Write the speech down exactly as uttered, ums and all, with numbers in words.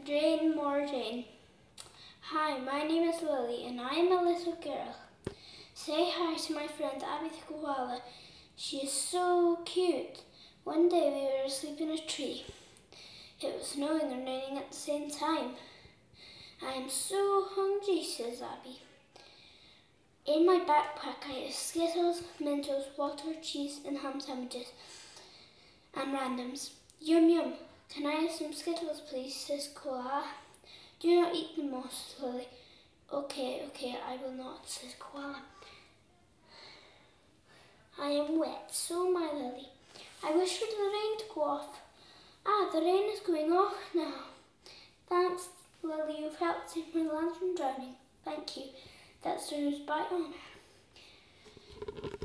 Jane More Jane. Hi, my name is Lily and I am a little girl. Say hi to my friend Abby the koala. She is so cute. One day we were asleep in a tree. It was snowing and raining at the same time. I am so hungry, says Abby. In my backpack I have Skittles, Mentos, water, cheese and ham sandwiches and randoms. Yum yum. Can I have some Skittles please, says Koala. Do not eat the moss, Lily. Okay, okay, I will not, says Koala. I am wet, so my Lily. I wish for the rain to go off. Ah, the rain is going off now. Thanks, Lily, you've helped save my land from drowning. Thank you. That's the news by honour.